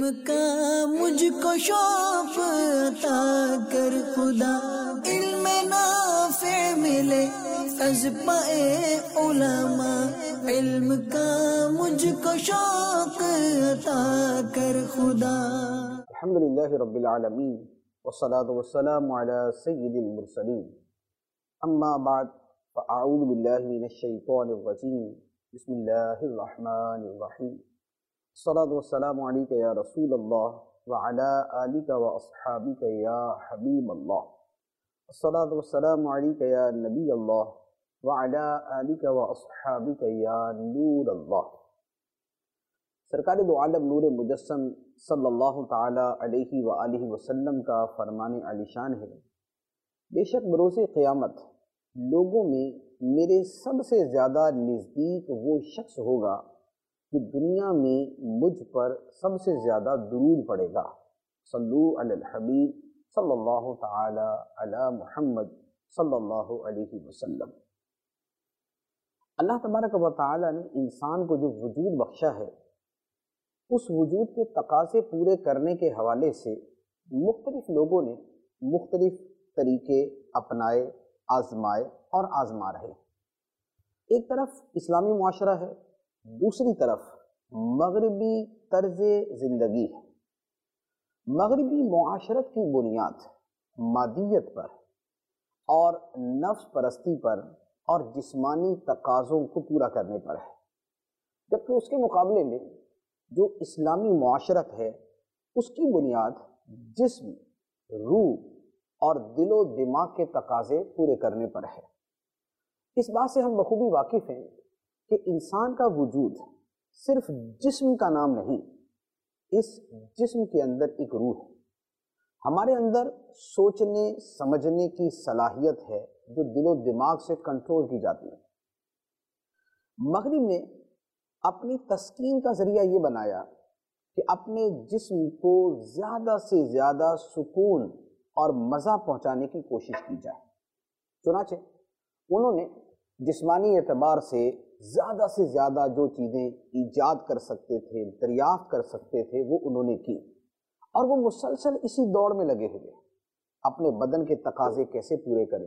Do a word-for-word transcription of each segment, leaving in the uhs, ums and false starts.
کا مجھ کو شوق عطا کر خدا، علم نافع ملے از پائے علماء، علم کا مجھ کو شوق عطا کر خدا۔ الحمدللہ رب العالمین والصلاة والسلام علی سید المرسلین، اما بعد فاعوذ باللہ من الشیطان الرجیم، بسم اللہ الرحمن الرحیم، الصلاة والسلام علیک یا رسول اللہ وعلی آلک واصحابک یا حبیب اللہ، الصلاة والسلام علیک یا نبی اللہ وعلی آلک واصحابک یا نور اللہ۔ سرکار دو عالم نور مجسم صلی اللہ تعالی علیہ وآلہ وسلم کا فرمان عالی شان ہے، بے شک بروز قیامت لوگوں میں میرے سب سے زیادہ نزدیک وہ شخص ہوگا جو دنیا میں مجھ پر سب سے زیادہ درود پڑے گا۔ صلو علی الحبیب صلی اللہ تعالی علی محمد صلی اللہ علیہ وسلم۔ اللہ تبارک و تعالی نے انسان کو جو وجود بخشا ہے، اس وجود کے تقاضے پورے کرنے کے حوالے سے مختلف لوگوں نے مختلف طریقے اپنائے، آزمائے اور آزما رہے۔ ایک طرف اسلامی معاشرہ ہے، دوسری طرف مغربی طرز زندگی ہے۔ مغربی معاشرت کی بنیاد مادیت پر اور نفس پرستی پر اور جسمانی تقاضوں کو پورا کرنے پر ہے، جبکہ اس کے مقابلے میں جو اسلامی معاشرت ہے اس کی بنیاد جسم، روح اور دل و دماغ کے تقاضے پورے کرنے پر ہے۔ اس بات سے ہم بخوبی واقف ہیں کہ انسان کا وجود صرف جسم کا نام نہیں، اس جسم کے اندر ایک روح ہے۔ ہمارے اندر سوچنے سمجھنے کی صلاحیت ہے جو دل و دماغ سے کنٹرول کی جاتی ہے۔ مغرب نے اپنی تسکین کا ذریعہ یہ بنایا کہ اپنے جسم کو زیادہ سے زیادہ سکون اور مزہ پہنچانے کی کوشش کی جائے، چنانچہ انہوں نے جسمانی اعتبار سے زیادہ سے زیادہ جو چیزیں ایجاد کر سکتے تھے، دریافت کر سکتے تھے، وہ انہوں نے کی، اور وہ مسلسل اسی دوڑ میں لگے ہوئے اپنے بدن کے تقاضے کیسے پورے کریں۔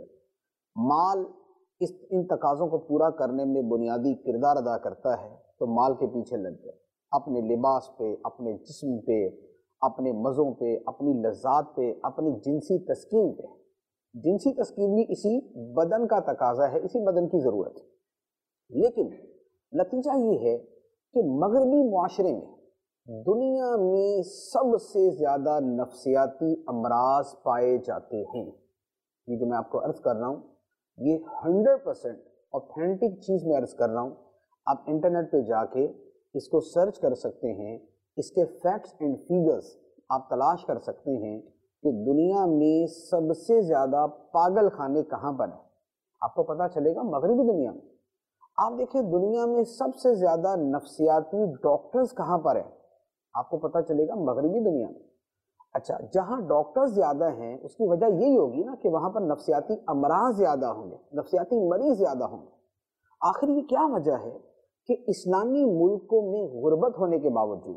مال اس ان تقاضوں کو پورا کرنے میں بنیادی کردار ادا کرتا ہے، تو مال کے پیچھے لگ گئے، اپنے لباس پہ، اپنے جسم پہ، اپنے مزوں پہ، اپنی لذات پہ، اپنی جنسی تسکین پہ۔ جنسی تسکین بھی اسی بدن کا تقاضا ہے، اسی بدن کی ضرورت ہے۔ لیکن نتیجہ یہ ہے کہ مغربی معاشرے میں دنیا میں سب سے زیادہ نفسیاتی امراض پائے جاتے ہیں۔ یہ جو میں آپ کو عرض کر رہا ہوں، یہ ہنڈریڈ پرسینٹ اوتھینٹک چیز میں عرض کر رہا ہوں۔ آپ انٹرنیٹ پہ جا کے اس کو سرچ کر سکتے ہیں، اس کے فیکٹس اینڈ فیگرز آپ تلاش کر سکتے ہیں کہ دنیا میں سب سے زیادہ پاگل خانے کہاں پر ہیں۔ آپ کو پتہ چلے گا مغربی دنیا میں۔ آپ دیکھیں دنیا میں سب سے زیادہ نفسیاتی ڈاکٹرز کہاں پر ہیں، آپ کو پتہ چلے گا مغربی دنیا میں۔ اچھا، جہاں ڈاکٹرز زیادہ ہیں اس کی وجہ یہی ہوگی نا کہ وہاں پر نفسیاتی امراض زیادہ ہوں گے، نفسیاتی مریض زیادہ ہوں گے۔ آخر یہ کیا وجہ ہے کہ اسلامی ملکوں میں غربت ہونے کے باوجود،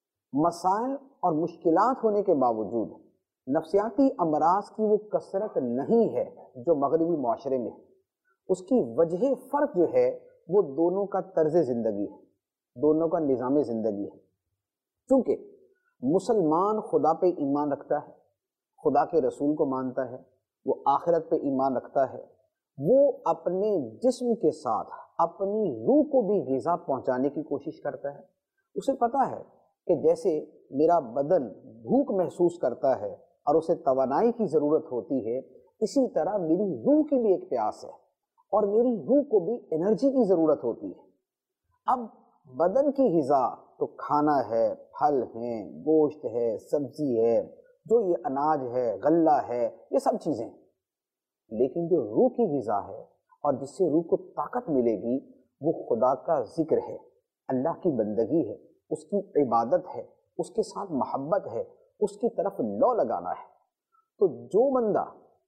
مسائل اور مشکلات ہونے کے باوجود نفسیاتی امراض کی وہ کثرت نہیں ہے جو مغربی معاشرے میں ہے؟ اس کی وجہ فرق جو ہے وہ دونوں کا طرز زندگی ہے، دونوں کا نظام زندگی ہے۔ چونکہ مسلمان خدا پہ ایمان رکھتا ہے، خدا کے رسول کو مانتا ہے، وہ آخرت پہ ایمان رکھتا ہے، وہ اپنے جسم کے ساتھ اپنی روح کو بھی غذا پہنچانے کی کوشش کرتا ہے۔ اسے پتہ ہے کہ جیسے میرا بدن بھوک محسوس کرتا ہے اور اسے توانائی کی ضرورت ہوتی ہے، اسی طرح میری روح کی بھی ایک پیاس ہے اور میری روح کو بھی انرجی کی ضرورت ہوتی ہے۔ اب بدن کی غذا تو کھانا ہے، پھل ہیں، گوشت ہے، سبزی ہے، جو یہ اناج ہے، غلہ ہے، یہ سب چیزیں، لیکن جو روح کی غذا ہے اور جس سے روح کو طاقت ملے گی وہ خدا کا ذکر ہے، اللہ کی بندگی ہے، اس کی عبادت ہے، اس کے ساتھ محبت ہے، اس کی طرف لو لگانا ہے۔ تو جو بندہ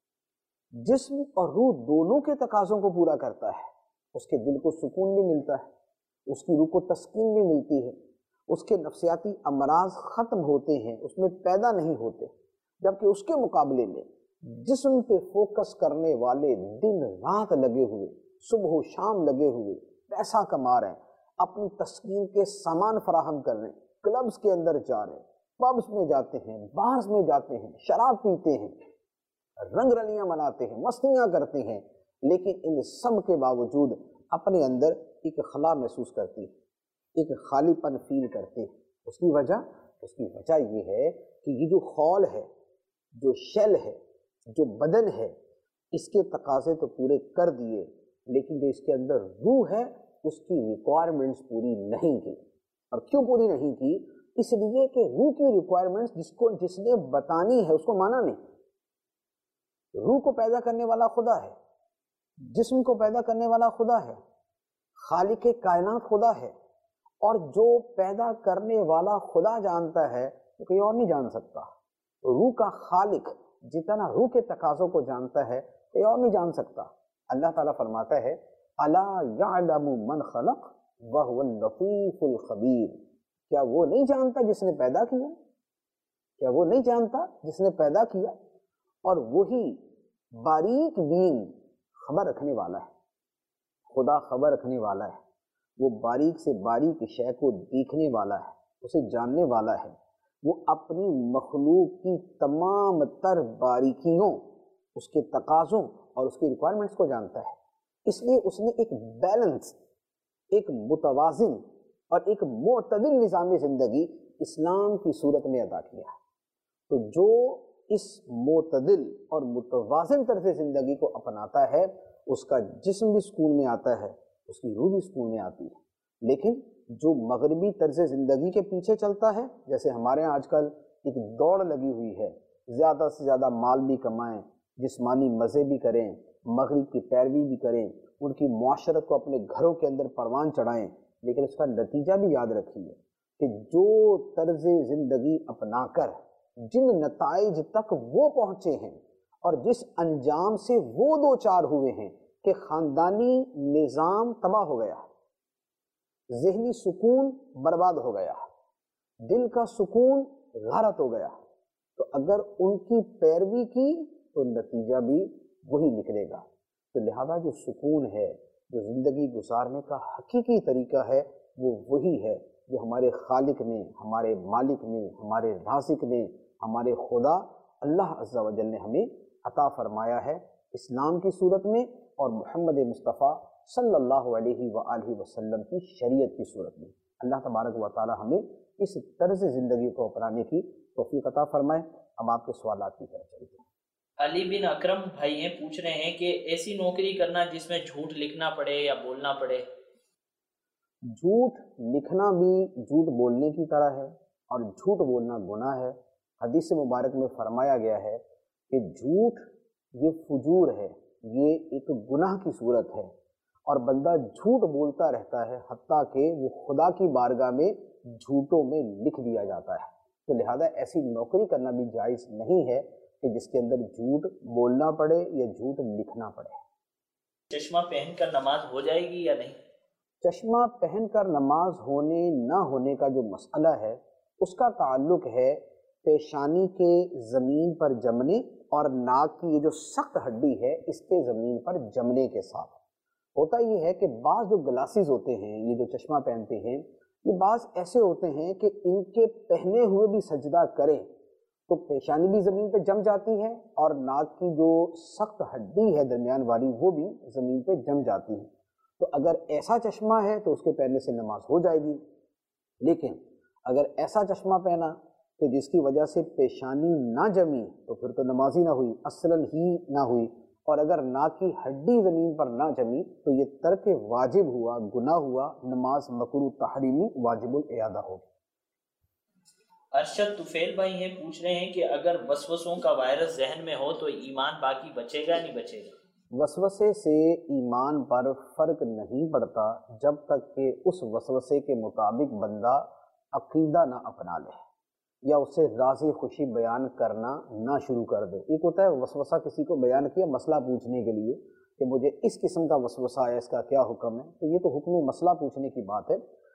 جسم اور روح دونوں کے تقاضوں کو پورا کرتا ہے، اس کے دل کو سکون بھی ملتا ہے، اس کی روح کو تسکین بھی ملتی ہے، اس کے نفسیاتی امراض ختم ہوتے ہیں، اس میں پیدا نہیں ہوتے، جبکہ اس کے مقابلے میں جسم پہ فوکس کرنے والے دن رات لگے ہوئے، صبح و شام لگے ہوئے، پیسہ کما رہے ہیں، اپنی تسکین کے سامان فراہم کر رہے ہیں، کلبز کے اندر جا رہے ہیں، پبز میں جاتے ہیں، بارز میں جاتے ہیں، شراب پیتے ہیں، رنگ رلیاں مناتے ہیں، مستیاں کرتے ہیں، لیکن ان سب کے باوجود اپنے اندر ایک خلا محسوس کرتی ہے، ایک خالی پن فیل کرتے ہیں۔ اس کی وجہ اس کی وجہ یہ ہے کہ یہ جو خول ہے، جو شیل ہے، جو بدن ہے، اس کے تقاضے تو پورے کر دیے، لیکن جو اس کے اندر روح ہے اس کی ریکوائرمنٹس پوری نہیں کی۔ اور کیوں پوری نہیں کی؟ اس لیے کہ روح کی ریکوائرمنٹس جس کو جس نے بتانی ہے اس کو مانا نہیں۔ روح کو پیدا کرنے والا خدا ہے، جسم کو پیدا کرنے والا خدا ہے، خالق کائنات خدا ہے، اور جو پیدا کرنے والا خدا جانتا ہے تو کوئی اور نہیں جان سکتا۔ روح کا خالق جتنا روح کے تقاضوں کو جانتا ہے کوئی اور نہیں جان سکتا۔ اللہ تعالیٰ فرماتا ہے الا یعلم من خلق وہو اللطیف الخبیر، کیا وہ نہیں جانتا جس نے پیدا کیا؟ کیا وہ نہیں جانتا جس نے پیدا کیا؟ اور وہی باریک بین خبر رکھنے والا ہے۔ خدا خبر رکھنے والا ہے، وہ باریک سے باریک شے کو دیکھنے والا ہے، اسے جاننے والا ہے، وہ اپنی مخلوق کی تمام تر باریکیوں، اس کے تقاضوں اور اس کی ریکوائرمنٹس کو جانتا ہے۔ اس لیے اس نے ایک بیلنس، ایک متوازن اور ایک معتدل نظام زندگی اسلام کی صورت میں ادا کیا ہے۔ تو جو اس معتدل اور متوازن طرز زندگی کو اپناتا ہے اس کا جسم بھی سکون میں آتا ہے، اس کی روح بھی سکون میں آتی ہے۔ لیکن جو مغربی طرز زندگی کے پیچھے چلتا ہے، جیسے ہمارے ہاں آج کل ایک دوڑ لگی ہوئی ہے، زیادہ سے زیادہ مال بھی کمائیں، جسمانی مزے بھی کریں، مغرب کی پیروی بھی کریں، ان کی معاشرت کو اپنے گھروں کے اندر پروان چڑھائیں، لیکن اس کا نتیجہ بھی یاد رکھیے کہ جو طرز زندگی اپنا کر جن نتائج تک وہ پہنچے ہیں اور جس انجام سے وہ دو چار ہوئے ہیں کہ خاندانی نظام تباہ ہو گیا، ذہنی سکون برباد ہو گیا، دل کا سکون غارت ہو گیا، تو اگر ان کی پیروی کی تو نتیجہ بھی وہی نکلے گا۔ تو لہذا جو سکون ہے، جو زندگی گزارنے کا حقیقی طریقہ ہے، وہ وہی ہے جو ہمارے خالق نے، ہمارے مالک نے، ہمارے رازق نے، ہمارے خدا اللہ عز و جل نے ہمیں عطا فرمایا ہے اسلام کی صورت میں اور محمد مصطفیٰ صلی اللہ علیہ وآلہ وسلم کی شریعت کی صورت میں۔ اللہ تبارک و تعالی ہمیں اس طرز زندگی کو اپنانے کی توفیق عطا فرمائے۔ اب آپ کے سوالات کی طرف چلتے ہیں۔ علی بن اکرم بھائی ہیں پوچھ رہے ہیں کہ ایسی نوکری کرنا جس میں جھوٹ لکھنا پڑے یا بولنا پڑے۔ جھوٹ لکھنا بھی جھوٹ بولنے کی طرح ہے اور جھوٹ بولنا گناہ ہے۔ حدیث مبارک میں فرمایا گیا ہے کہ جھوٹ یہ فجور ہے، یہ ایک گناہ کی صورت ہے، اور بندہ جھوٹ بولتا رہتا ہے حتیٰ کہ وہ خدا کی بارگاہ میں جھوٹوں میں لکھ دیا جاتا ہے۔ تو لہذا ایسی نوکری کرنا بھی جائز نہیں ہے کہ جس کے اندر جھوٹ بولنا پڑے یا جھوٹ لکھنا پڑے۔ چشمہ پہن کر نماز ہو جائے گی یا نہیں؟ چشمہ پہن کر نماز ہونے نہ ہونے کا جو مسئلہ ہے اس کا تعلق ہے پیشانی کے زمین پر جمنے اور ناک کی یہ جو سخت ہڈی ہے اس کے زمین پر جمنے کے ساتھ۔ ہوتا یہ ہے کہ بعض جو گلاسز ہوتے ہیں، یہ جو چشمہ پہنتے ہیں، یہ بعض ایسے ہوتے ہیں کہ ان کے پہنے ہوئے بھی سجدہ کریں تو پیشانی بھی زمین پہ جم جاتی ہے اور ناک کی جو سخت ہڈی ہے درمیان والی وہ بھی زمین پہ جم جاتی ہے۔ تو اگر ایسا چشمہ ہے تو اس کے پہننے سے نماز ہو جائے گی، لیکن اگر ایسا چشمہ پہنا کہ جس کی وجہ سے پیشانی نہ جمی تو پھر تو نماز ہی نہ ہوئی، اصلاً ہی نہ ہوئی، اور اگر ناک کی ہڈی زمین پر نہ جمی تو یہ ترک واجب ہوا، گناہ ہوا، نماز مکروہ تحریمی واجب الاعادہ ہوگی۔ ارشد طفیل بھائی ہیں پوچھ رہے ہیں کہ اگر وسوسوں کا وائرس ذہن میں ہو تو ایمان باقی بچے گا نہیں بچے گا؟ وسوسے سے ایمان پر فرق نہیں پڑتا جب تک کہ اس وسوسے کے مطابق بندہ عقیدہ نہ اپنا لے یا اسے راضی خوشی بیان کرنا نہ شروع کر دے۔ ایک ہوتا ہے وسوسہ کسی کو بیان کیا مسئلہ پوچھنے کے لیے کہ مجھے اس قسم کا وسوسہ ہے، اس کا کیا حکم ہے، تو یہ تو حکم مسئلہ پوچھنے کی بات ہے۔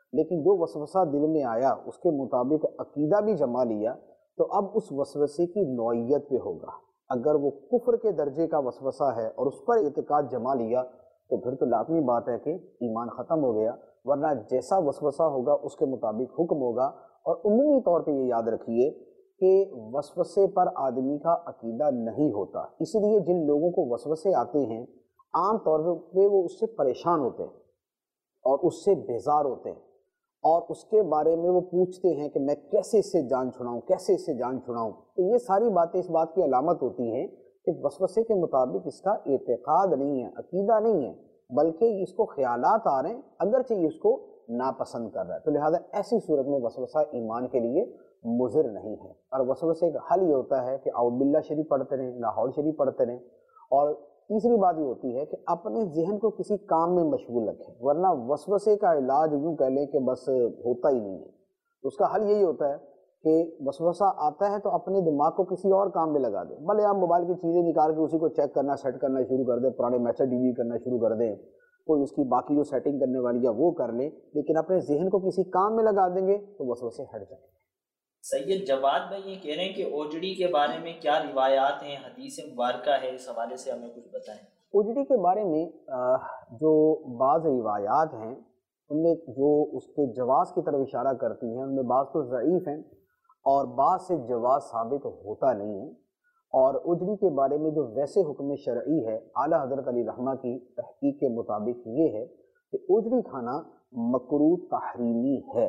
لیکن جو وسوسہ دل میں آیا اس کے مطابق عقیدہ بھی جما لیا تو اب اس وسوسے کی نوعیت پہ ہوگا. اگر وہ کفر کے درجے کا وسوسہ ہے اور اس پر اعتقاد جما لیا تو پھر تو لازمی بات ہے کہ ایمان ختم ہو گیا، ورنہ جیسا وسوسہ ہوگا اس کے مطابق حکم ہوگا. اور عمومی طور پہ یہ یاد رکھیے کہ وسوسے پر آدمی کا عقیدہ نہیں ہوتا، اس لیے جن لوگوں کو وسوسے آتے ہیں عام طور پہ وہ اس سے پریشان ہوتے ہیں اور اس سے بیزار ہوتے ہیں اور اس کے بارے میں وہ پوچھتے ہیں کہ میں کیسے اس سے جان چھڑاؤں، کیسے اس سے جان چھڑاؤں. تو یہ ساری باتیں اس بات کی علامت ہوتی ہیں کہ وسوسے کے مطابق اس کا اعتقاد نہیں ہے، عقیدہ نہیں ہے، بلکہ اس کو خیالات آ رہے ہیں اگرچہ یہ اس کو ناپسند کر رہا ہے. تو لہٰذا ایسی صورت میں وسوسہ ایمان کے لیے مضر نہیں ہے. اور وسوسے کا حل یہ ہوتا ہے کہ اعوذ باللہ شریف پڑھتے رہیں، لا حول شریف پڑھتے رہیں. اور تیسری بات یہ ہوتی ہے کہ اپنے ذہن کو کسی کام میں مشغول رکھیں، ورنہ وسوسے کا علاج یوں کہہ لیں کہ بس ہوتا ہی نہیں ہے. اس کا حل یہی ہوتا ہے کہ وسوسہ آتا ہے تو اپنے دماغ کو کسی اور کام میں لگا دیں. بھلے آپ موبائل کی چیزیں نکال کے اسی کو چیک کرنا سیٹ کرنا شروع کر دیں، پرانے میسج ڈیلیٹ کرنا شروع کر دیں، کوئی اس کی باقی جو سیٹنگ کرنے والی ہے وہ کر لیں، لیکن اپنے ذہن کو کسی کام میں لگا دیں گے تو وسوسے ہٹ جائیں گے. سید جواد بھائی یہ کہہ رہے ہیں کہ اوجڑی کے بارے میں کیا روایات ہیں، حدیث مبارکہ ہے، اس حوالے سے ہمیں کچھ بتائیں. اوجڑی کے بارے میں جو بعض روایات ہیں ان میں جو اس کے جواز کی طرف اشارہ کرتی ہیں ان میں بعض تو ضعیف ہیں اور بعض سے جواز ثابت ہوتا نہیں ہے. اور اوجڑی کے بارے میں جو ویسے حکم شرعی ہے اعلیٰ حضرت علی رحمہ کی تحقیق کے مطابق یہ ہے کہ اوجڑی کھانا مکروہ تحریمی ہے،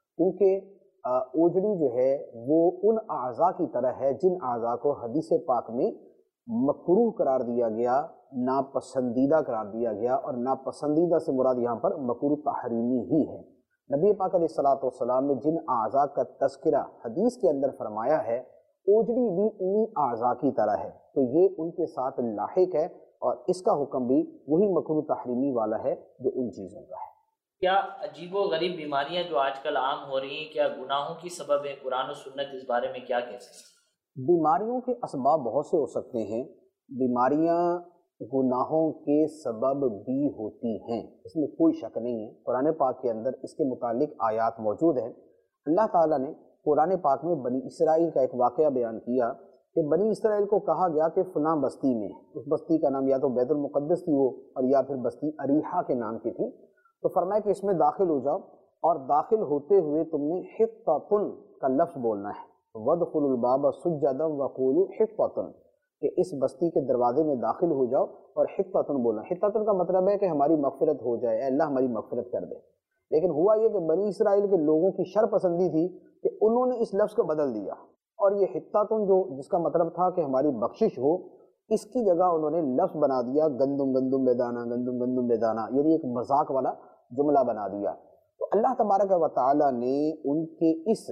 کیونکہ اوجڑی جو ہے وہ ان اعضاء کی طرح ہے جن اعضاء کو حدیث پاک میں مکروہ قرار دیا گیا، ناپسندیدہ قرار دیا گیا، اور ناپسندیدہ سے مراد یہاں پر مکروہ تحریمی ہی ہے. نبی پاک علیہ الصلوۃ والسلام نے جن اعضاء کا تذکرہ حدیث کے اندر فرمایا ہے اوجڑی بھی انہی اعضاء کی طرح ہے، تو یہ ان کے ساتھ لاحق ہے اور اس کا حکم بھی وہی مکروہ تحریمی والا ہے جو ان چیزوں کا ہے. کیا عجیب و غریب بیماریاں جو آج کل عام ہو رہی ہیں کیا گناہوں کی سبب ہے؟ قرآن و سنت اس بارے میں کیا کہہ سکتے ہیں؟ بیماریوں کے اسباب بہت سے ہو سکتے ہیں، بیماریاں گناہوں کے سبب بھی ہوتی ہیں، اس میں کوئی شک نہیں ہے. قرآن پاک کے اندر اس کے متعلق آیات موجود ہیں. اللہ تعالیٰ نے قرآن پاک میں بنی اسرائیل کا ایک واقعہ بیان کیا کہ بنی اسرائیل کو کہا گیا کہ فلاں بستی میں، اس بستی کا نام یا تو بیت المقدس تھی وہ اور یا پھر بستی اریحہ کے نام کی تھی، تو فرمایا کہ اس میں داخل ہو جاؤ اور داخل ہوتے ہوئے تم نے حطۃ کا لفظ بولنا ہے، وَادْخُلُوا الْبَابَ سُجَّدًا وَقُولُوا حِطَّةٌ، کہ اس بستی کے دروازے میں داخل ہو جاؤ اور حطۃ بولنا. حطۃ کا مطلب ہے کہ ہماری مغفرت ہو جائے، اے اللہ ہماری مغفرت کر دے. لیکن ہوا یہ کہ بنی اسرائیل کے لوگوں کی شر پسندی تھی کہ انہوں نے اس لفظ کو بدل دیا اور یہ حطۃ جو جس کا مطلب تھا کہ ہماری بخشش ہو، اس کی جگہ انہوں نے لفظ بنا دیا گندم گندم بیدانہ، گندم گندم بیدانہ، یعنی ایک مذاق والا جملہ بنا دیا. تو اللہ تبارک و تعالیٰ نے ان کے اس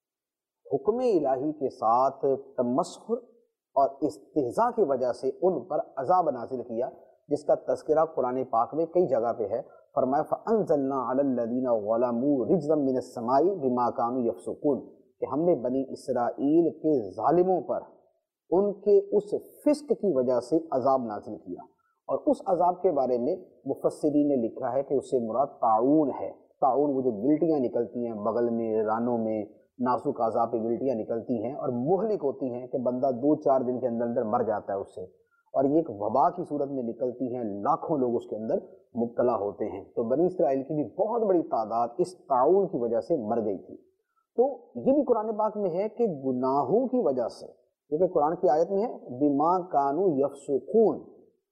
حکم الہی کے ساتھ تمسخر اور استہزاء کی وجہ سے ان پر عذاب نازل کیا، جس کا تذکرہ قرآن پاک میں کئی جگہ پہ ہے. فرمایا فَأَنزَلْنَا عَلَى الَّذِينَ ظَلَمُوا رِجْزًا مِّنَ السَّمَاءِ بِمَا كَانُوا يَفْسُقُونَ، کہ ہم نے بنی اسرائیل کے ظالموں پر ان کے اس فسق کی وجہ سے عذاب نازل کیا. اور اس عذاب کے بارے میں مفسرین نے لکھا ہے کہ اس سے مراد طاعون ہے. طاعون وہ جو گلٹیاں نکلتی ہیں بغل میں، رانوں میں، نازک اعضاء پہ گلٹیاں نکلتی ہیں اور مہلک ہوتی ہیں کہ بندہ دو چار دن کے اندر اندر مر جاتا ہے اس سے، اور یہ ایک وبا کی صورت میں نکلتی ہیں، لاکھوں لوگ اس کے اندر مبتلا ہوتے ہیں. تو بنی اسرائیل کی بھی بہت بڑی تعداد اس طاعون کی وجہ سے مر گئی تھی. تو یہ بھی قرآن پاک میں ہے کہ گناہوں کی وجہ سے، کیونکہ قرآن کی آیت میں ہے بما کانوا یفسقون،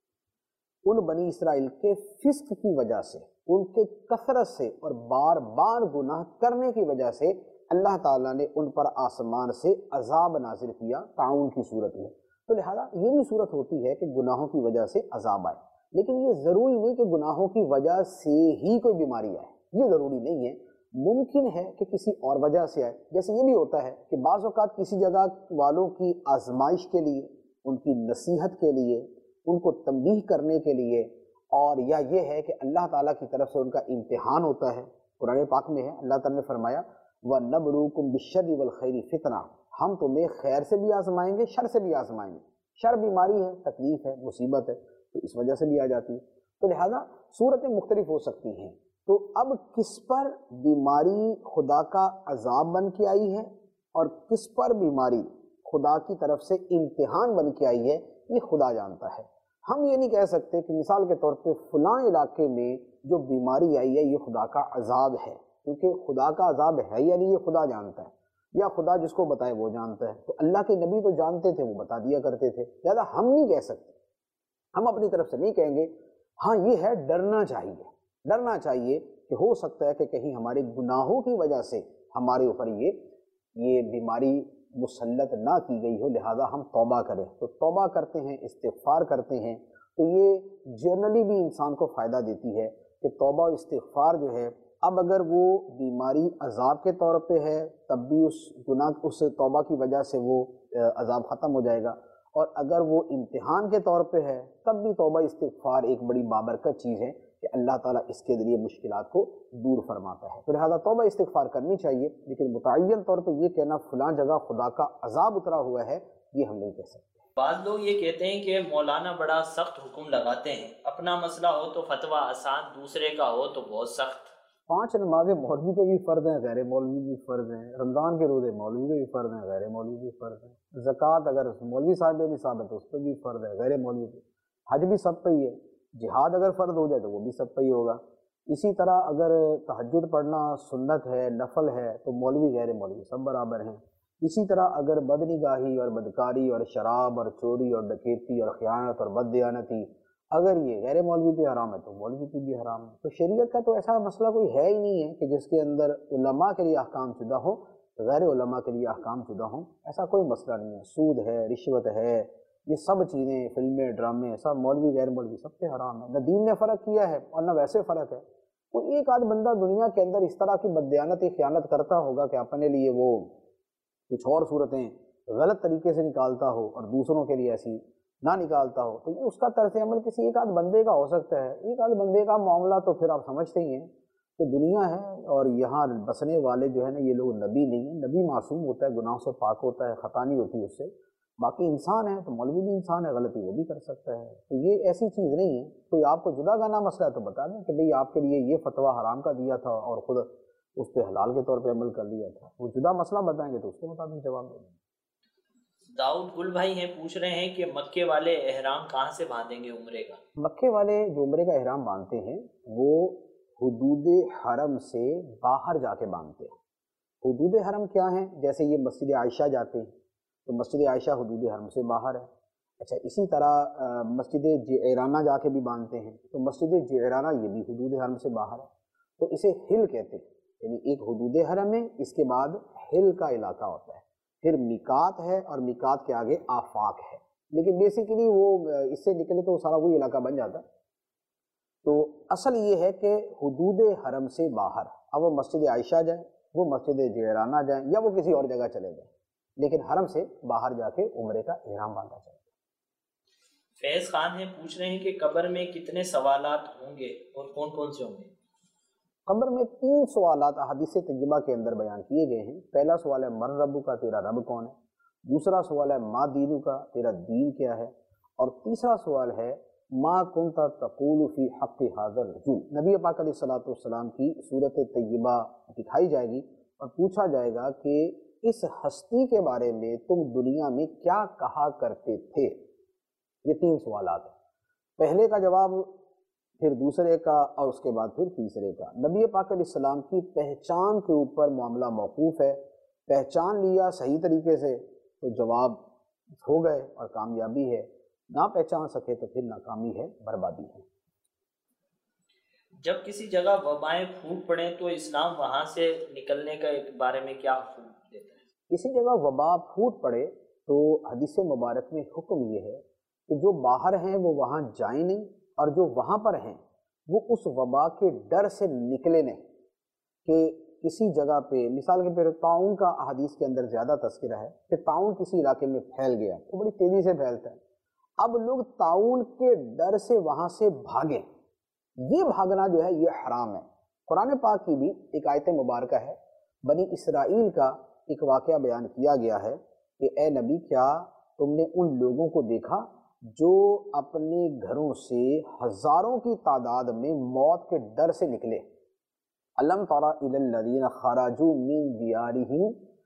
ان بنی اسرائیل کے فسق کی وجہ سے، ان کے کثرت سے اور بار بار گناہ کرنے کی وجہ سے اللہ تعالیٰ نے ان پر آسمان سے عذاب نازل کیا طاعون کی صورت میں. تو لہذا یہ بھی صورت ہوتی ہے کہ گناہوں کی وجہ سے عذاب آئے، لیکن یہ ضروری نہیں کہ گناہوں کی وجہ سے ہی کوئی بیماری آئے، یہ ضروری نہیں ہے. ممکن ہے کہ کسی اور وجہ سے آئے. جیسے یہ بھی ہوتا ہے کہ بعض اوقات کسی جگہ والوں کی آزمائش کے لیے، ان کی نصیحت کے لیے، ان کو تنبیہ کرنے کے لیے، اور یا یہ ہے کہ اللہ تعالیٰ کی طرف سے ان کا امتحان ہوتا ہے. قرآن پاک میں ہے اللہ تعالیٰ نے فرمایا وَنَبْلُوكُمْ بِالشَّرِّ وَالْخَيْرِ فِتْنَةً، ہم تمہیں خیر سے بھی آزمائیں گے، شر سے بھی آزمائیں گے. شر بیماری ہے، تکلیف ہے، مصیبت ہے، تو اس وجہ سے بھی آ جاتی ہے. تو لہذا صورتیں مختلف ہو سکتی ہیں. تو اب کس پر بیماری خدا کا عذاب بن کے آئی ہے اور کس پر بیماری خدا کی طرف سے امتحان بن کے آئی ہے، یہ خدا جانتا ہے۔ ہم یہ نہیں کہہ سکتے کہ مثال کے طور پہ فلاں علاقے میں جو بیماری آئی ہے یہ خدا کا عذاب ہے، کیونکہ خدا کا عذاب ہے یا نہیں یہ خدا جانتا ہے، یا خدا جس کو بتائے وہ جانتا ہے۔ تو اللہ کے نبی تو جانتے تھے، وہ بتا دیا کرتے تھے، لہٰذا ہم نہیں کہہ سکتے، ہم اپنی طرف سے نہیں کہیں گے۔ ہاں یہ ہے ڈرنا چاہیے، ڈرنا چاہیے کہ ہو سکتا ہے کہ کہیں ہمارے گناہوں کی وجہ سے ہمارے اوپر یہ یہ بیماری مسلط نہ کی گئی ہو، لہذا ہم توبہ کریں۔ تو توبہ کرتے ہیں، استغفار کرتے ہیں، تو یہ جنرلی بھی انسان کو فائدہ دیتی ہے کہ توبہ و استغفار جو ہے، اب اگر وہ بیماری عذاب کے طور پہ ہے تب بھی اس گناہ اس توبہ کی وجہ سے وہ عذاب ختم ہو جائے گا، اور اگر وہ امتحان کے طور پہ ہے تب بھی توبہ استغفار ایک بڑی بابرکت چیز ہے کہ اللہ تعالیٰ اس کے ذریعے مشکلات کو دور فرماتا ہے۔ تو لہٰذا توبہ استغفار کرنی چاہیے، لیکن متعین طور پہ یہ کہنا فلاں جگہ خدا کا عذاب اترا ہوا ہے، یہ ہم نہیں کہہ سکتے۔ بعض لوگ یہ کہتے ہیں کہ مولانا بڑا سخت حکم لگاتے ہیں، اپنا مسئلہ ہو تو فتویٰ آسان، دوسرے کا ہو تو بہت سخت۔ پانچ نمازیں مولوی کے بھی فرض ہیں، غیر مولوی بھی فرض ہیں، رمضان کے روزے مولوی کے بھی فرض ہیں، غیر مولوی بھی فرض ہیں، زکوٰۃ اگر مولوی صاحب بھی ثابت ہے تو اس پہ بھی فرض ہے، غیر مولوی پہ، حج بھی سب پہ ہی ہے، جہاد اگر فرض ہو جائے تو وہ بھی سب پہ ہی ہوگا۔ اسی طرح اگر تہجد پڑھنا سنت ہے، نفل ہے، تو مولوی غیر مولوی سب برابر ہیں۔ اسی طرح اگر بدنگاہی اور بدکاری اور شراب اور چوری اور ڈکیتی اور خیانت اور بددیانتی اگر یہ غیر مولوی پہ حرام ہے تو مولوی پہ بھی حرام ہے۔ تو شریعت کا تو ایسا مسئلہ کوئی ہے ہی نہیں ہے کہ جس کے اندر علماء کے لیے احکام شدہ ہو، غیر علماء کے لیے احکام شدہ ہوں، ایسا کوئی مسئلہ نہیں ہے۔ سود ہے، رشوت ہے، یہ سب چیزیں، فلمیں، ڈرامے، سب مولوی غیر مولوی سب پہ حرام ہے۔ نہ دین نے فرق کیا ہے اور نہ ویسے فرق ہے۔ کوئی ایک آدھ بندہ دنیا کے اندر اس طرح کی بددیانتی خیانت کرتا ہوگا کہ اپنے لیے وہ کچھ اور صورتیں غلط طریقے سے نکالتا ہو اور دوسروں کے لیے ایسی نہ نکالتا ہو، تو یہ اس کا طرز عمل کسی ایک آدھ بندے کا ہو سکتا ہے۔ ایک آدھ بندے کا معاملہ تو پھر آپ سمجھتے ہی ہیں کہ دنیا ہے اور یہاں بسنے والے جو ہے نا یہ لوگ نبی نہیں ہیں، نبی معصوم ہوتا ہے، گناہوں سے پاک ہوتا ہے، خطا نہیں ہوتی اس سے، باقی انسان ہے تو مولوی بھی انسان ہے، غلطی وہ بھی کر سکتا ہے۔ تو یہ ایسی چیز نہیں ہے، کوئی آپ کو جدا گانا مسئلہ ہے تو بتا دیں کہ بھئی آپ کے لیے یہ فتویٰ حرام کا دیا تھا اور خود اس پہ حلال کے طور پہ عمل کر لیا تھا، وہ جدا مسئلہ بتائیں گے تو اس کے مطابق جواب دیں گے۔ داؤد گل بھائی ہیں پوچھ رہے ہیں کہ مکے والے احرام کہاں سے باندھیں گے عمرے کا؟ مکے والے جو عمرے کا احرام باندھتے ہیں وہ حدود حرم سے باہر جا کے باندھتے ہیں۔ حدود حرم کیا ہیں؟ جیسے یہ مسجد عائشہ جاتے ہیں تو مسجد عائشہ حدود حرم سے باہر ہے۔ اچھا اسی طرح مسجد جعرانہ جا کے بھی باندھتے ہیں تو مسجد جعرانہ یہ بھی حدود حرم سے باہر ہے، تو اسے حل کہتے ہیں، یعنی ایک حدود حرم ہے، اس کے بعد حل کا علاقہ ہوتا ہے، پھر میقات ہے اور میقات کے آگے آفاق ہے، لیکن بیسیکلی وہ اس سے نکلے تو سارا وہی علاقہ بن جاتا ہے۔ تو اصل یہ ہے کہ حدود حرم سے باہر، اب وہ مسجد عائشہ جائیں، وہ مسجد جعرانہ جائیں یا وہ کسی اور جگہ چلے جائیں، لیکن حرم سے باہر جا کے عمرے کا احرام باندھا جائے۔ فیض خان ہیں پوچھ رہے ہیں کہ قبر میں کتنے سوالات ہوں گے اور کون کون سے ہوں گے؟ قبر میں تین سوالات احادیث طیبہ کے اندر بیان کیے گئے ہیں۔ پہلا سوال ہے من رب کا، تیرا رب کون ہے؟ دوسرا سوال ہے ما دینو کا، تیرا دین کیا ہے؟ اور تیسرا سوال ہے ما کنت تقول فی حق ھذا الرجل، نبی پاک علیہ الصلوۃ والسلام کی صورت طیبہ دکھائی جائے گی اور پوچھا جائے گا کہ اس ہستی کے بارے میں تم دنیا میں کیا کہا کرتے تھے۔ یہ تین سوالات ہیں، پہلے کا جواب، پھر دوسرے کا، اور اس کے بعد پھر تیسرے کا۔ نبی پاک علیہ السلام کی پہچان کے اوپر معاملہ موقوف ہے، پہچان لیا صحیح طریقے سے تو جواب ہو گئے اور کامیابی ہے، نہ پہچان سکے تو پھر ناکامی ہے، بربادی ہے۔ جب کسی جگہ وبائیں پھوٹ پڑیں تو اسلام وہاں سے نکلنے کے بارے میں کیا حکم دیتا ہے؟ کسی جگہ وبا پھوٹ پڑے تو حدیث مبارک میں حکم یہ ہے کہ جو باہر ہیں وہ وہاں جائیں نہیں، اور جو وہاں پر ہیں وہ اس وبا کے ڈر سے نکلے نہیں کہ کسی جگہ پہ، مثال کے طور پر طاعون کا احادیث کے اندر زیادہ تذکرہ ہے کہ طاعون کسی علاقے میں پھیل گیا تو بڑی تیزی سے پھیلتا ہے، اب لوگ طاعون کے ڈر سے وہاں سے بھاگیں، یہ بھاگنا جو ہے یہ حرام ہے۔ قرآن پاک کی بھی ایک آیت مبارکہ ہے، بنی اسرائیل کا ایک واقعہ بیان کیا گیا ہے کہ اے نبی کیا تم نے ان لوگوں کو دیکھا جو اپنے گھروں سے ہزاروں کی تعداد میں موت کے ڈر سے نکلے، الم تر الی الذین خرجوا من دیارہم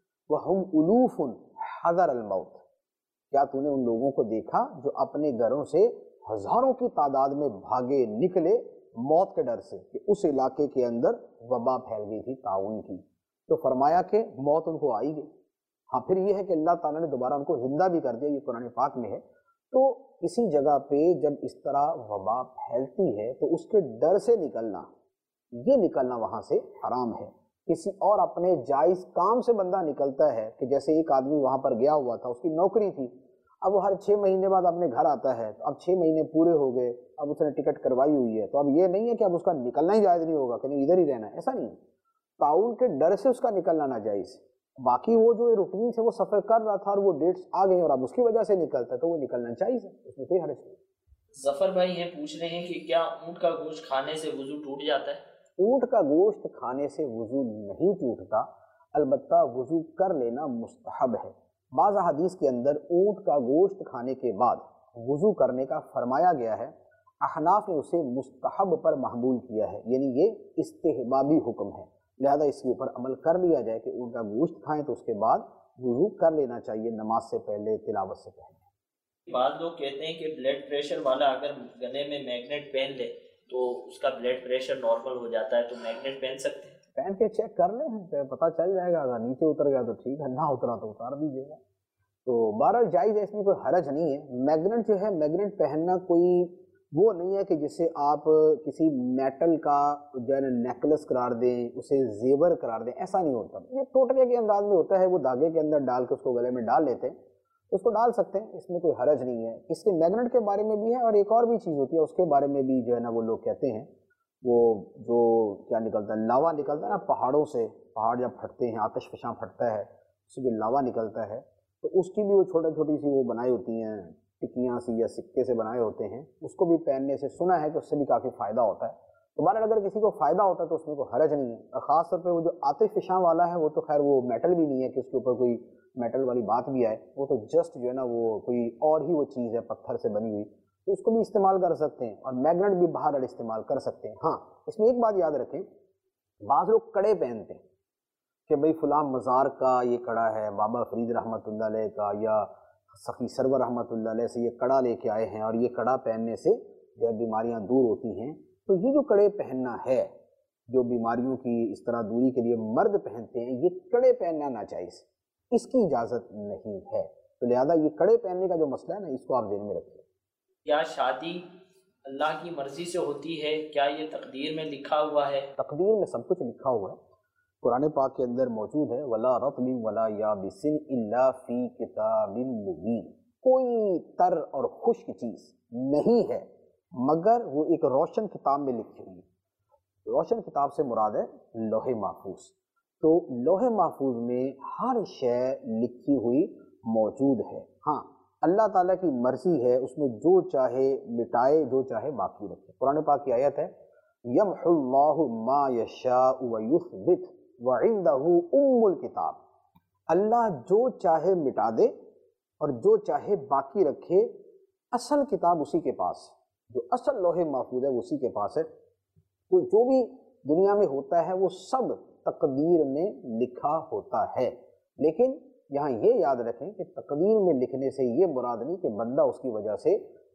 وہم الوف حذر الموت، کیا تو نے ان لوگوں کو دیکھا جو اپنے گھروں سے ہزاروں کی تعداد میں بھاگے نکلے موت کے ڈر سے کہ اس علاقے کے اندر وبا پھیل گئی تھی طاعون کی، تو فرمایا کہ موت ان کو آئی گئی۔ ہاں پھر یہ ہے کہ اللہ تعالیٰ نے دوبارہ ان کو زندہ بھی کر دیا، یہ قرآن پاک میں ہے۔ تو کسی جگہ پہ جب اس طرح وبا پھیلتی ہے تو اس کے ڈر سے نکلنا، یہ نکلنا وہاں سے حرام ہے۔ کسی اور اپنے جائز کام سے بندہ نکلتا ہے، کہ جیسے ایک آدمی وہاں پر گیا ہوا تھا، اس کی نوکری تھی، اب وہ ہر چھ مہینے بعد اپنے گھر آتا ہے، تو اب چھ مہینے پورے ہو گئے، اب اس نے ٹکٹ کروائی ہوئی ہے، تو اب یہ نہیں ہے کہ اب اس کا نکلنا ہی جائز نہیں ہوگا کہ نہیں ادھر ہی رہنا ہے، ایسا نہیں ہے۔ طاعون کے ڈر سے اس کا نکلنا ناجائز، باقی وہ جو روٹین سے وہ سفر کر رہا تھا اور وہ ڈیٹس آ گئی اور اب اس کی وجہ سے نکلتا ہے تو وہ نکلنا چاہیے، اس میں کوئی حرج نہیں۔ ظفر بھائی یہ پوچھ رہے ہیں کہ کیا اونٹ کا گوشت کھانے سے وضو ٹوٹ جاتا ہے؟ اونٹ کا گوشت کھانے سے وضو نہیں ٹوٹتا، البتہ وضو کر لینا مستحب ہے۔ بعض احادیث کے اندر اونٹ کا گوشت کھانے کے بعد وضو کرنے کا فرمایا گیا ہے، احناف نے اسے مستحب پر محمول کیا ہے، یعنی یہ استحبابی حکم ہے، لہذا اس کے اوپر عمل کر لیا جائے کہ اونٹ کا گوشت کھائیں تو اس کے بعد وضو کر لینا چاہیے نماز سے پہلے، تلاوت سے پہلے۔ بعض لوگ کہتے ہیں کہ بلڈ پریشر والا اگر گلے میں میگنیٹ پہن لے تو اس کا بلڈ پریشر نارمل ہو جاتا ہے، تو میگنیٹ پہن سکتے ہیں؟ پہن کے چیک کر لیں، پتہ چل جائے گا، اگر نیچے اتر گیا تو ٹھیک ہے، نہ اترا تو اتار دیجیے گا۔ تو بہرحال جائز ہے، اس میں کوئی حرج نہیں ہے۔ میگنیٹ جو ہے، میگنیٹ پہننا کوئی وہ نہیں ہے کہ جسے آپ کسی میٹل کا جو ہے نا نیکلس قرار دیں، اسے زیور قرار دیں، ایسا نہیں ہوتا۔ یہ ٹوٹکے کے انداز میں ہوتا ہے، وہ دھاگے کے اندر ڈال کے اس کو گلے میں ڈال لیتے ہیں، اس کو ڈال سکتے ہیں، اس میں کوئی حرج نہیں ہے۔ اس کے میگنیٹ کے بارے میں بھی ہے، اور ایک اور بھی چیز ہوتی ہے اس کے بارے میں بھی جو ہے نا وہ لوگ کہتے ہیں، وہ جو کیا نکلتا ہے، لاوا نکلتا ہے نا پہاڑوں سے، پہاڑ جب پھٹتے ہیں، آتش فشاں پھٹتا ہے، اس سے جو لاوا نکلتا ہے، تو اس کی بھی وہ چھوٹی چھوٹی سی وہ بنائی ہوتی ہیں، ٹکیاں سی یا سکے سے بنائے ہوتے ہیں، اس کو بھی پہننے سے سنا ہے کہ اس سے بھی کافی فائدہ ہوتا ہے۔ تو بہرحال اگر کسی کو فائدہ ہوتا ہے تو اس میں کوئی حرج نہیں ہے، اور خاص طور پہ وہ جو آتش فشاں والا ہے وہ تو خیر وہ میٹل بھی نہیں ہے کہ اس کے اوپر کوئی میٹل والی بات بھی آئے، وہ تو جسٹ جو ہے نا وہ کوئی اور ہی وہ چیز ہے پتھر سے بنی ہوئی، تو اس کو بھی استعمال کر سکتے ہیں، اور میگنیٹ بھی باہر استعمال کر سکتے ہیں۔ ہاں اس میں ایک بات یاد رکھیں، بعض لوگ کڑے پہنتے ہیں کہ بھئی فلاں مزار کا یہ کڑا ہے، بابا فرید رحمۃ اللہ علیہ کا یا سخی سرور رحمۃ اللہ علیہ سے یہ کڑا لے کے آئے ہیں، اور یہ کڑا پہننے سے جو ہے بیماریاں دور ہوتی ہیں۔ تو یہ جو کڑے پہننا ہے، جو بیماریوں کی اس طرح دوری کے لیے مرد پہنتے ہیں، یہ کڑے پہننا ناجائز، اس کی اجازت نہیں ہے۔ تو لہذا یہ کڑے پہننے کا جو مسئلہ ہے نا، اس کو آپ ذہن میں رکھیں۔ کیا شادی اللہ کی مرضی سے ہوتی ہے؟ کیا یہ تقدیر میں لکھا ہوا ہے؟ تقدیر میں سب کچھ لکھا ہوا ہے، قرآن پاک کے اندر موجود ہے، وَلَا رَطْبٍ وَلَا يَابِسٍ إِلَّا فِي كِتَابٍ مُبِينٍ، کوئی تر اور خشک چیز نہیں ہے مگر وہ ایک روشن کتاب میں لکھی ہوئی ہے۔ روشن کتاب سے مراد ہے لوح محفوظ، تو لوح محفوظ میں ہر شے لکھی ہوئی موجود ہے۔ ہاں اللہ تعالیٰ کی مرضی ہے، اس میں جو چاہے مٹائے، جو چاہے باقی رکھے۔ قرآن پاک کی آیت ہے یَمْحُ اللَّهُ مَا يَشَاءُ وَيُثْبِتُ وَعِندَهُ أُمُّ الْكِتَابِ، اللہ جو چاہے مٹا دے اور جو چاہے باقی رکھے، اصل کتاب اسی کے پاس، جو اصل لوح محفوظ ہے اسی کے پاس ہے۔ تو جو بھی دنیا میں ہوتا ہے وہ سب تقدیر میں لکھا ہوتا ہے، لیکن یہاں یہ یاد رکھیں کہ تقدیر میں لکھنے سے یہ مراد نہیں کہ بندہ اس کی وجہ سے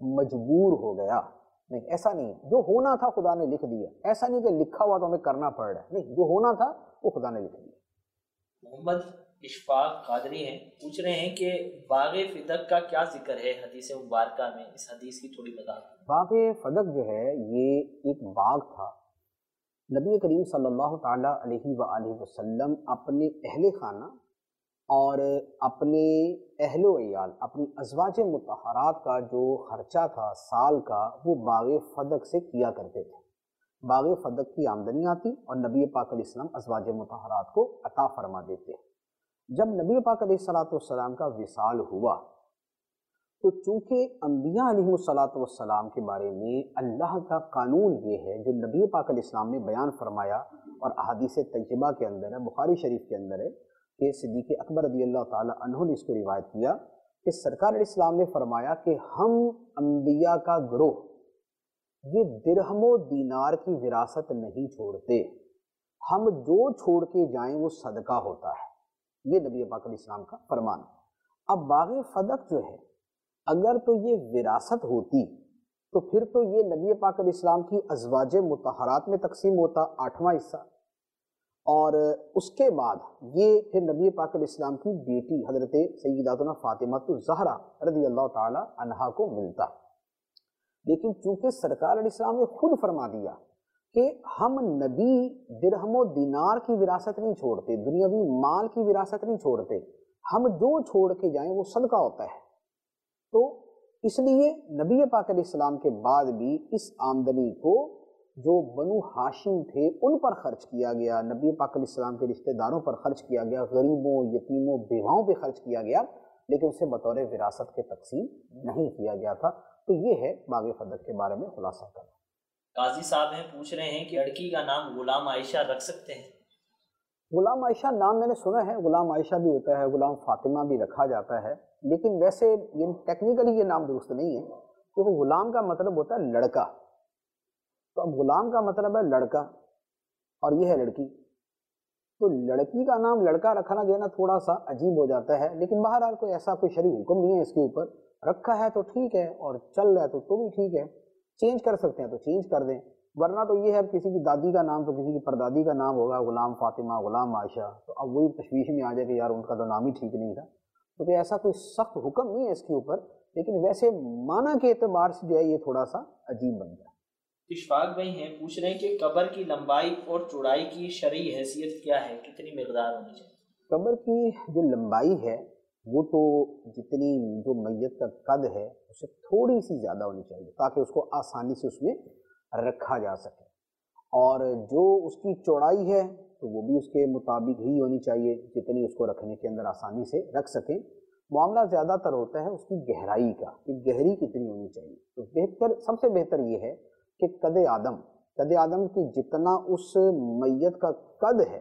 مجبور ہو گیا، نہیں، ایسا نہیں۔ جو ہونا تھا خدا نے لکھ دیا، ایسا نہیں کہ لکھا ہوا تو ہمیں کرنا پڑ رہا ہے، نہیں، جو ہونا تھا وہ خدا نے لکھ دیا۔ محمد اشفاق قادری ہیں، پوچھ رہے ہیں کہ باغ فدق کا کیا ذکر ہے حدیث مبارکہ میں؟ اس حدیث کی تھوڑی وضاحت۔ باغ فدق جو ہے یہ ایک باغ تھا، نبی کریم صلی اللہ تعالیٰ علیہ وآلہ وسلم اپنے اہل خانہ اور اپنے اہل و عیال، اپنی ازواج مطہرات کا جو خرچہ تھا سال کا، وہ باغ فدق سے کیا کرتے تھے۔ باغ فدق کی آمدنی آتی اور نبی پاک علیہ السلام ازواج مطہرات کو عطا فرما دیتے۔ جب نبی پاک علیہ الصلوۃ والسلام کا وصال ہوا تو چونکہ انبیاء علیہ الصلوۃ والسلام کے بارے میں اللہ کا قانون یہ ہے جو نبی پاک علیہ السلام نے بیان فرمایا، اور احادیث طیبہ کے اندر ہے، بخاری شریف کے اندر ہے کہ صدیق اکبر رضی اللہ تعالیٰ عنہ نے اس کو روایت کیا کہ سرکار علیہ السلام نے فرمایا کہ ہم انبیاء کا گروہ یہ درہم و دینار کی وراثت نہیں چھوڑتے، ہم جو چھوڑ کے جائیں وہ صدقہ ہوتا ہے، یہ نبی پاک علیہ السلام کا فرمان۔ اب باغ فدق جو ہے اگر تو یہ وراثت ہوتی تو پھر تو یہ نبی پاک علیہ السلام کی ازواج مطہرات میں تقسیم ہوتا آٹھواں حصہ، اور اس کے بعد یہ پھر نبی پاک علیہ السلام کی بیٹی حضرت سیداتنا فاطمہ الزہرا رضی اللہ تعالی عنہا کو ملتا۔ لیکن چونکہ سرکار علیہ السلام نے خود فرما دیا کہ ہم نبی درہم و دینار کی وراثت نہیں چھوڑتے، دنیاوی مال کی وراثت نہیں چھوڑتے، ہم جو چھوڑ کے جائیں وہ صدقہ ہوتا ہے۔ تو اس لیے نبی پاک علیہ السلام کے بعد بھی اس آمدنی کو جو بنو ہاشم تھے ان پر خرچ کیا گیا، نبی پاک علیہ السلام کے رشتہ داروں پر خرچ کیا گیا، غریبوں، یتیموں، بیواؤں پہ خرچ کیا گیا، لیکن اسے بطور وراثت کے تقسیم نہیں کیا گیا تھا۔ تو یہ ہے باغ فدق کے بارے میں خلاصہ کرنا۔ قاضی صاحب ہیں پوچھ رہے ہیں کہ لڑکی کا نام غلام عائشہ رکھ سکتے ہیں؟ غلام عائشہ نام میں نے سنا ہے، غلام عائشہ بھی ہوتا ہے، غلام فاطمہ بھی رکھا جاتا ہے، لیکن ویسے یہ ٹیکنیکلی یہ نام درست نہیں ہے، کیونکہ غلام کا مطلب ہوتا ہے لڑکا، تو اب غلام کا مطلب ہے لڑکا اور یہ ہے لڑکی، تو لڑکی کا نام لڑکا رکھنا جو ہے نا تھوڑا سا عجیب ہو جاتا ہے، لیکن بہرحال کوئی ایسا کوئی شرعی حکم نہیں ہے اس کے اوپر، رکھا ہے تو ٹھیک ہے اور چل رہا ہے تو تو بھی ٹھیک ہے، چینج کر سکتے ہیں تو چینج کر دیں، ورنہ تو یہ ہے کسی کی دادی کا نام تو کسی کی پردادی کا نام ہوگا، غلام فاطمہ، غلام عائشہ، تو اب وہی تشویش میں آ جائے کہ یار ان کا تو نام ہی ٹھیک نہیں تھا، تو کہ ایسا کوئی سخت حکم نہیں ہے اس کے اوپر، لیکن ویسے معنی کے اعتبار سے جو ہے یہ تھوڑا سا عجیب بن گیا۔ اشفاق بھائی ہیں پوچھ رہے ہیں کہ قبر کی لمبائی اور چوڑائی کی شرعی حیثیت کیا ہے، کتنی مقدار ہونی چاہیے؟ قبر کی جو لمبائی ہے وہ تو جتنی جو میت کا قد ہے اسے تھوڑی سی زیادہ ہونی چاہیے تاکہ اس کو آسانی سے اس میں رکھا جا سکے، اور جو اس کی چوڑائی ہے تو وہ بھی اس کے مطابق ہی ہونی چاہیے جتنی اس کو رکھنے کے اندر آسانی سے رکھ سکیں۔ معاملہ زیادہ تر ہوتا ہے اس کی گہرائی کا کہ گہری کتنی ہونی چاہیے، تو بہتر سب سے بہتر یہ ہے کہ قد آدم قد آدم کی جتنا اس میت کا قد ہے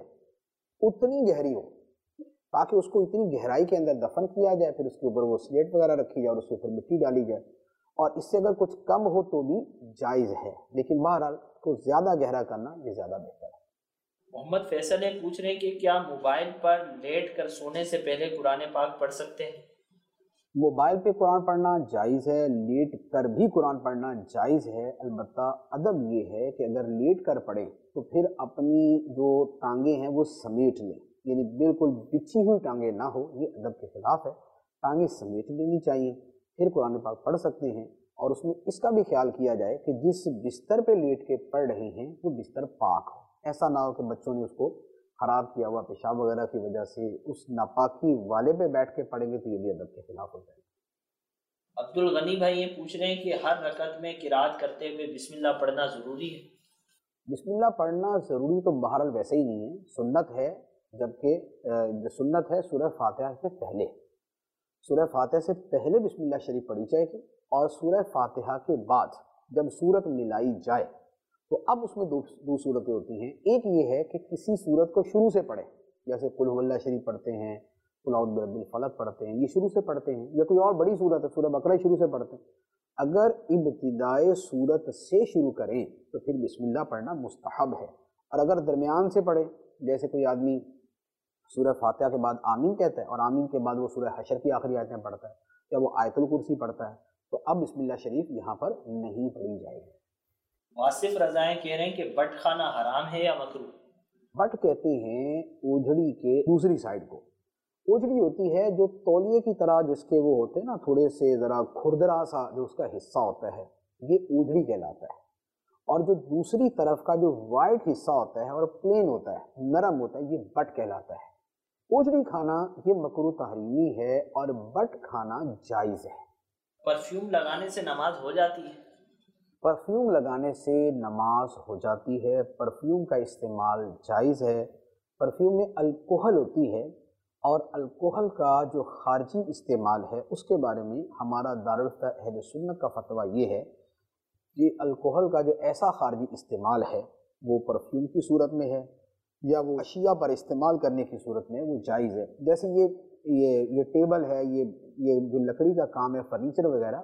اتنی گہری ہو تاکہ اس کو اتنی گہرائی کے اندر دفن کیا جائے، پھر اس کے اوپر وہ سلیٹ وغیرہ رکھی جائے اور اس کے اوپر مٹی ڈالی جائے، اور اس سے اگر کچھ کم ہو تو بھی جائز ہے، لیکن بہرحال کو زیادہ گہرا کرنا یہ زیادہ بہتر ہے۔ محمد فیصل ہیں پوچھ رہے ہیں کہ کیا موبائل پر لیٹ کر سونے سے پہلے قرآن پاک پڑھ سکتے ہیں؟ موبائل پہ قرآن پڑھنا جائز ہے، لیٹ کر بھی قرآن پڑھنا جائز ہے، البتہ ادب یہ ہے کہ اگر لیٹ کر پڑھیں تو پھر اپنی جو ٹانگیں ہیں وہ سمیٹ لیں، یعنی بالکل بچھی ہوئی ٹانگیں نہ ہو، یہ ادب کے خلاف ہے، ٹانگیں سمیٹ لینی چاہیے، پھر قرآن پاک پڑھ سکتے ہیں، اور اس میں اس کا بھی خیال کیا جائے کہ جس بستر پہ لیٹ کے پڑھ رہے ہیں وہ بستر پاک ہو، ایسا نہ ہو کہ بچوں نے اس کو خراب کیا ہوا پیشاب وغیرہ کی وجہ سے اس ناپاکی والے پہ بیٹھ کے پڑھیں گے تو یہ بھی ادب کے خلاف ہو جائے گا۔ عبد الغنی بھائی یہ پوچھ رہے ہیں کہ ہر رکعت میں قرات کرتے ہوئے بسم اللہ پڑھنا ضروری ہے؟ بسم اللہ پڑھنا ضروری تو بہرحال ویسے ہی نہیں ہے، سنت ہے، جبکہ سنت ہے سورہ فاتحہ سے پہلے، سورہ فاتحہ سے پہلے بسم اللہ شریف پڑھی جائے گی، اور سورہ فاتحہ کے بعد جب سورت ملائی جائے تو اب اس میں دو دو صورتیں ہوتی ہیں، ایک یہ ہے کہ کسی صورت کو شروع سے پڑھیں، جیسے قل هو اللہ شریف پڑھتے ہیں، قل اعوذ برب الفلق پڑھتے ہیں، یہ شروع سے پڑھتے ہیں، یا کوئی اور بڑی صورت ہے سورہ بقرہ شروع سے پڑھتے ہیں، اگر ابتدائے صورت سے شروع کریں تو پھر بسم اللہ پڑھنا مستحب ہے، اور اگر درمیان سے پڑھیں جیسے کوئی آدمی سورہ فاتحہ کے بعد آمین کہتا ہے اور آمین کے بعد وہ سورہ حشر کی آخری آیتیں پڑھتا ہے یا وہ آیت الکرسی پڑھتا ہے تو اب بسم اللہ شریف یہاں پر نہیں پڑھی جائے گی۔ واصف رضائیں کہہ رہے ہیں کہ بٹ کھانا حرام ہے یا مکروہ؟ بٹ کہتے ہیں اوجھڑی کے دوسری سائڈ کو، اوجھڑی ہوتی ہے جو تولیے کی طرح جس کے وہ ہوتے ہیں نا تھوڑے سے ذرا کھردرا سا جو اس کا حصہ ہوتا ہے یہ اوجھڑی کہلاتا ہے، اور جو دوسری طرف کا جو وائٹ حصہ ہوتا ہے اور پلین ہوتا ہے نرم ہوتا ہے یہ بٹ کہلاتا ہے۔ اوجھڑی کھانا یہ مکروہ تحریمی ہے اور بٹ کھانا جائز ہے۔ پرفیوم لگانے سے نماز ہو جاتی ہے؟ پرفیوم لگانے سے نماز ہو جاتی ہے، پرفیوم کا استعمال جائز ہے، پرفیوم میں الکوہل ہوتی ہے، اور الکوہل کا جو خارجی استعمال ہے اس کے بارے میں ہمارا دارالفتہ اہل سنت کا فتویٰ یہ ہے کہ الکوہل کا جو ایسا خارجی استعمال ہے وہ پرفیوم کی صورت میں ہے یا وہ اشیاء پر استعمال کرنے کی صورت میں وہ جائز ہے، جیسے یہ یہ یہ ٹیبل ہے، یہ یہ جو لکڑی کا کام ہے فرنیچر وغیرہ،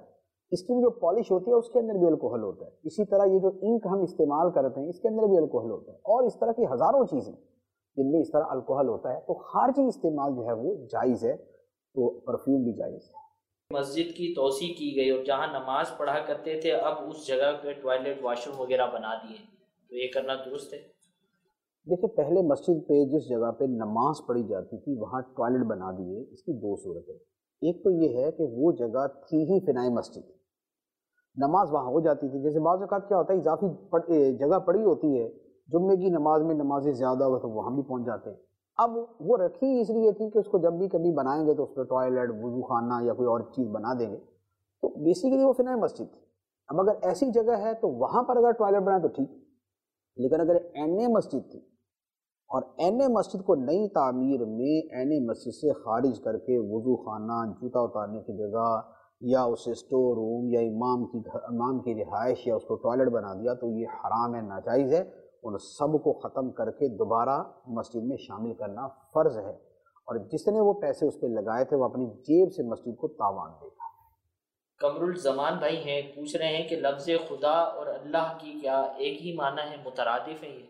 اس کی جو پالش ہوتی ہے اس کے اندر بھی الکوہل ہوتا ہے. اسی طرح یہ جو انک ہم استعمال کرتے ہیں اس کے اندر بھی الکوہل ہوتا ہے, اور اس طرح کی ہزاروں چیزیں جن میں اس طرح الکوہل ہوتا ہے. تو خارجی استعمال جو ہے وہ جائز ہے, تو پرفیوم بھی جائز ہے. مسجد کی توسیع کی گئی اور جہاں نماز پڑھا کرتے تھے اب اس جگہ پہ ٹوائلٹ واش روم وغیرہ بنا دیے, تو یہ کرنا درست ہے؟ دیکھیں, پہلے مسجد پہ جس جگہ پہ نماز پڑھی جاتی تھی وہاں ٹوائلٹ بنا دیے, اس کی دو صورت ہے. ایک تو یہ ہے کہ وہ جگہ تھی ہی فنائی مسجد, نماز وہاں ہو جاتی تھی. جیسے بعض اوقات کیا ہوتا ہے اضافی جگہ پڑی ہوتی ہے, جمعے کی نماز میں نمازیں زیادہ ہو تو وہاں بھی پہنچ جاتے ہیں. اب وہ رکھی اس لیے تھی کہ اس کو جب بھی کبھی بنائیں گے تو اس پہ ٹوائلٹ, وضو خانہ یا کوئی اور چیز بنا دیں گے, تو بیسیکلی وہ فنائی مسجد تھی. اب اگر ایسی جگہ ہے تو وہاں پر اگر ٹوائلٹ بنائیں تو ٹھیک, لیکن اگر این اے مسجد تھی اور این اے مسجد کو نئی تعمیر میں این اے مسجد سے خارج کر کے وضو خانہ, جوتا اتارنے کی جگہ یا اسے اسٹور روم یا امام کی امام کی رہائش یا اس کو ٹوائلٹ بنا دیا, تو یہ حرام ہے, ناجائز ہے. ان سب کو ختم کر کے دوبارہ مسجد میں شامل کرنا فرض ہے, اور جس نے وہ پیسے اس پہ لگائے تھے وہ اپنی جیب سے مسجد کو تاوان دے گا. قمر الزمان بھائی ہیں, پوچھ رہے ہیں کہ لفظ خدا اور اللہ کی کیا ایک ہی معنی ہے, مترادف ہے یہ؟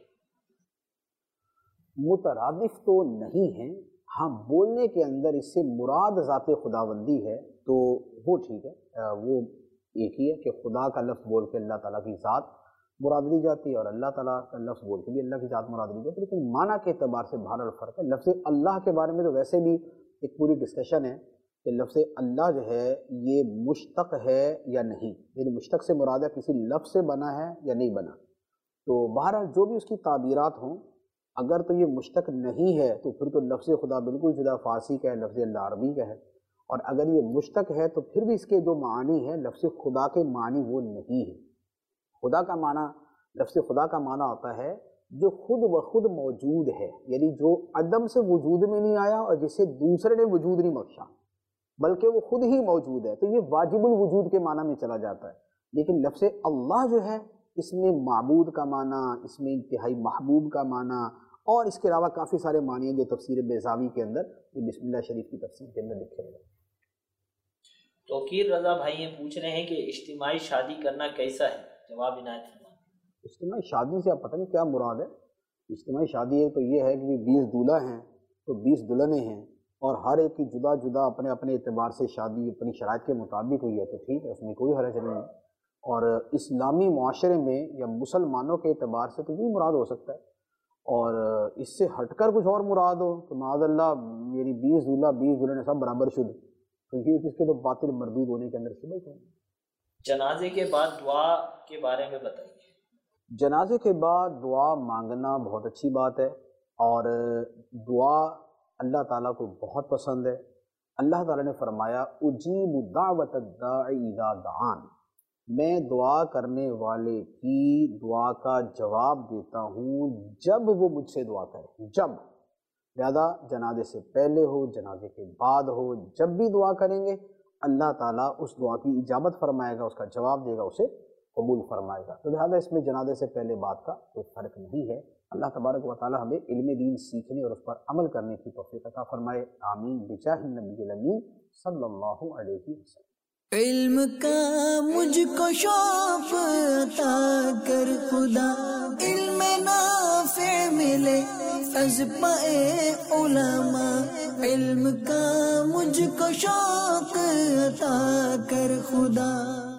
مترادف تو نہیں ہیں, ہاں بولنے کے اندر اس سے مراد ذات خداوندی ہے تو وہ ٹھیک ہے, وہ ایک ہی ہے کہ خدا کا لفظ بول کے اللہ تعالیٰ کی ذات مراد لی جاتی ہے اور اللہ تعالیٰ کا لفظ بول کے بھی اللہ کی ذات مراد لی جاتی ہے. لیکن معنی کے اعتبار سے بہرحال فرق ہے. لفظ اللہ کے بارے میں تو ویسے بھی ایک پوری ڈسکشن ہے کہ لفظ اللہ جو ہے یہ مشتق ہے یا نہیں, یعنی مشتق سے مراد ہے کسی لفظ سے بنا ہے یا نہیں بنا. تو بہرحال جو بھی اس کی تعبیرات ہوں, اگر تو یہ مشتق نہیں ہے تو پھر تو لفظ خدا بالکل جدا فارسی کا ہے, لفظ اللہ عربی کا ہے. اور اگر یہ مشتق ہے تو پھر بھی اس کے جو معنی ہے لفظ خدا کے معنی وہ نہیں ہے. خدا کا معنی, لفظ خدا کا معنی ہوتا ہے جو خود بخود موجود ہے, یعنی جو عدم سے وجود میں نہیں آیا اور جسے دوسرے نے وجود نہیں بخشا بلکہ وہ خود ہی موجود ہے, تو یہ واجب الوجود کے معنی میں چلا جاتا ہے. لیکن لفظ اللہ جو ہے اس میں معبود کا معنی, اس میں انتہائی محبوب کا معنی, اور اس کے علاوہ کافی سارے معنی ہیں جو تفسیر بیضاوی کے اندر, یہ بسم اللہ شریف کی تفسیر کے اندر لکھے ہوئے ہیں. توقیر رضا بھائی یہ پوچھ رہے ہیں کہ اجتماعی شادی کرنا کیسا ہے, جواب عنایت فرمائیں. اجتماعی شادی سے آپ پتہ نہیں کیا مراد ہے. اجتماعی شادی ہے تو یہ ہے کہ بیس دولہا ہیں تو بیس دلہنیں ہیں, اور ہر ایک کی جدا جدا اپنے اپنے اعتبار سے شادی اپنی شرائط کے مطابق ہوئی ہے تو ٹھیک ہے, اس میں کوئی حرج نہیں ہے. اور اسلامی معاشرے میں یا مسلمانوں کے اعتبار سے تو یہی مراد ہو سکتا ہے, اور اس سے ہٹ کر کچھ اور مراد ہو کہ معاذ اللہ میری بیس دولہا بیس دلہنیں سب برابر شد, تو یہ اس کے تو باطل مردود ہونے کے اندر شبہ ہے. جنازے کے بعد دعا کے بارے میں بتائیے. جنازے کے بعد دعا مانگنا بہت اچھی بات ہے, اور دعا اللہ تعالیٰ کو بہت پسند ہے. اللہ تعالیٰ نے فرمایا اجیب دعوت الداعی اذا دعان, میں دعا کرنے والے کی دعا کا جواب دیتا ہوں جب وہ مجھ سے دعا کرے. جب, لہذا جنازے سے پہلے ہو, جنازے کے بعد ہو, جب بھی دعا کریں گے اللہ تعالیٰ اس دعا کی اجابت فرمائے گا, اس کا جواب دے گا, اسے قبول فرمائے گا. تو لہذا اس میں جنازے سے پہلے بات کا کوئی فرق نہیں ہے. اللہ تبارک و تعالیٰ ہمیں علم دین سیکھنے اور اس پر عمل کرنے کی توفیق عطا فرمائے. آمین بجاہ النبی الامین صلی اللہ علیہ وسلم. علم کا مجھ کو شوق عطا کر خدا, علم نافع ملے از پائے علماء. علم کا مجھ کو شوق عطا کر خدا.